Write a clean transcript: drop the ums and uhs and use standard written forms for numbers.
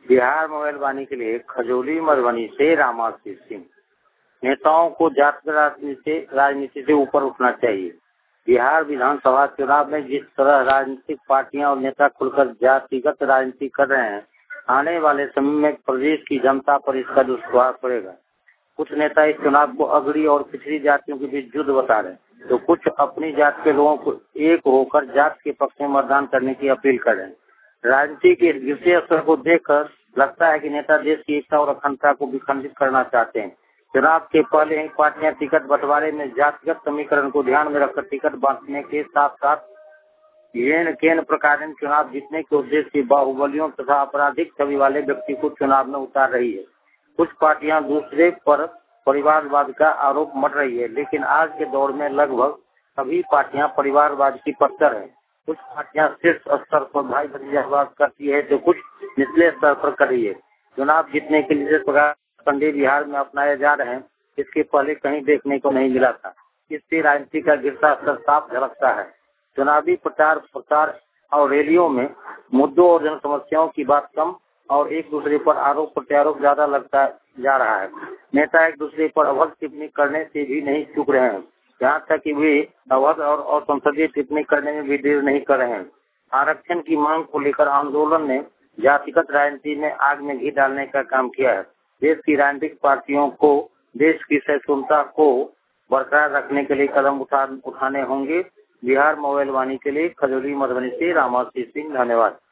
Bihar mobile वाणी के लिए खजौली मधुबनी से रामाशीष सिंह। नेताओं को जाति राजनीति से ऊपर उठना चाहिए। बिहार विधानसभा चुनाव में जिस तरह राजनीतिक पार्टियां और नेता खुलकर जातिगत राजनीति कर रहे हैं, आने वाले समय में प्रदेश की जनता पर इसका दुष्प्रभाव पड़ेगा। कुछ नेता इस चुनाव को अगड़ी और पिछड़ी जातियों के बीच युद्ध बता रहे हैं, तो कुछ अपनी जाति के लोगों को एक होकर जाति के पक्ष में मतदान करने की अपील कर रहे हैं। राजनीति के गिरते स्तर को देखकर लगता है कि नेता देश की एकता और अखंडता को विखंडित करना चाहते हैं। चुनाव के पहले ही पार्टियां टिकट बंटवारे में जातिगत समीकरण को ध्यान में रखकर टिकट बांटने के साथ साथ केंद्र प्रकार चुनाव जीतने के उद्देश्य से बाहुबलियों तथा आपराधिक छवि वाले व्यक्ति को चुनाव में उतार रही है। कुछ पार्टियां दूसरे पर परिवारवाद का आरोप मढ़ रही है, लेकिन आज के दौर में लगभग सभी पार्टियां परिवारवाद की पत्थर है। कुछ पार्टियां शीर्ष स्तर पर भाई भतीजावाद करती है, तो कुछ निचले स्तर पर कर रही है। चुनाव जीतने के लिए प्रकार फंडे बिहार में अपनाए जा रहे हैं, इसके पहले कहीं देखने को नहीं मिला था। इससे राजनीति का गिरता स्तर साफ झलकता है। चुनावी प्रचार और रैलियों में मुद्दों और जन समस्याओं की बात कम और एक दूसरे पर आरोप प्रत्यारोप ज्यादा लगता जा रहा है। नेता एक दूसरे पर अभद्र टिप्पणी करने से भी नहीं चूक रहे हैं, यहाँ तक कि वे अभद्र और संसदीय टिप्पणी करने में भी देर नहीं कर रहे हैं। आरक्षण की मांग को लेकर आंदोलन ने जातिगत राजनीति में आग में घी डालने का काम किया है। देश की राजनीतिक पार्टियों को देश की सहिष्णुता को बरकरार रखने के लिए कदम उठाने होंगे। बिहार मोबाइल वाणी के लिए खजौली मधुबनी से रामाशीष सिंह। धन्यवाद।